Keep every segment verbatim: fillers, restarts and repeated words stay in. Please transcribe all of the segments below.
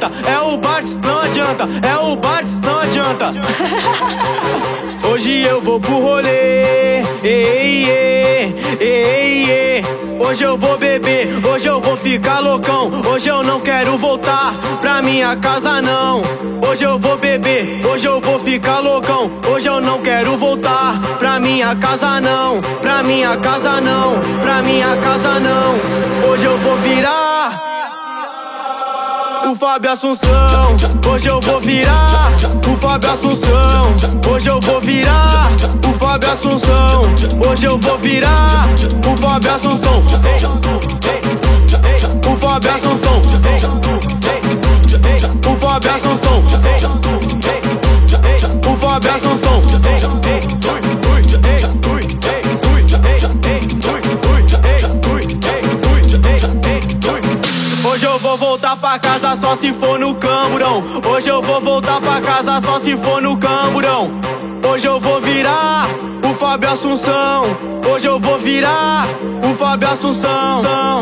adianta, é o Bartz, não adianta, é o Bartz, não adianta. Hoje eu vou pro rolê, ei, ei, ei, ei. Hoje eu vou beber, hoje eu vou ficar loucão. Hoje eu não quero voltar pra minha casa não. Hoje eu vou beber, hoje eu vou ficar loucão. Hoje eu não quero voltar pra minha casa não. Pra minha casa não, pra minha casa não. Hoje eu vou virar o Fábio Assunção. Hoje eu vou virar o Fábio Assunção. Hoje eu vou virar o Fábio Assunção. Hoje eu vou virar o Fábio Assunção. O Fábio Assunção. O Fábio Assunção. O Fábio Assunção. Hoje eu vou voltar pra casa só se for no camburão. Hoje eu vou voltar pra casa só se for no camburão. Hoje eu vou virar o Fábio Assunção. Hoje eu vou virar o Fábio Assunção.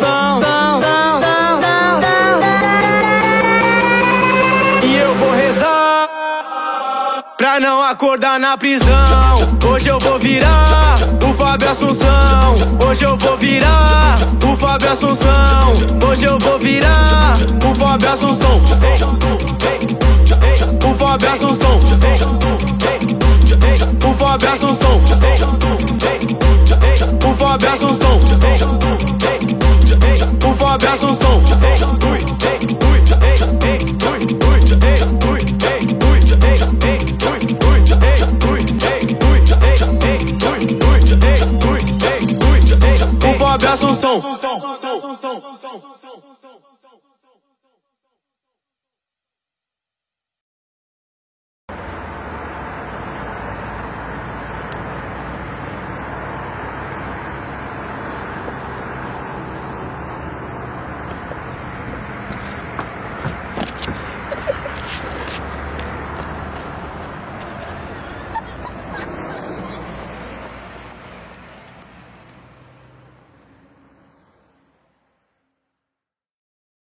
E eu vou rezar pra não acordar na prisão. Hoje eu vou virar o Fábio Assunção. Hoje eu vou virar o Fábio Assunção. Hoje eu vou virar o Fábio Assunção. O Fábio Assunção. O Fábio Assunção. O Fábio Assunção. O Fábio Assunção.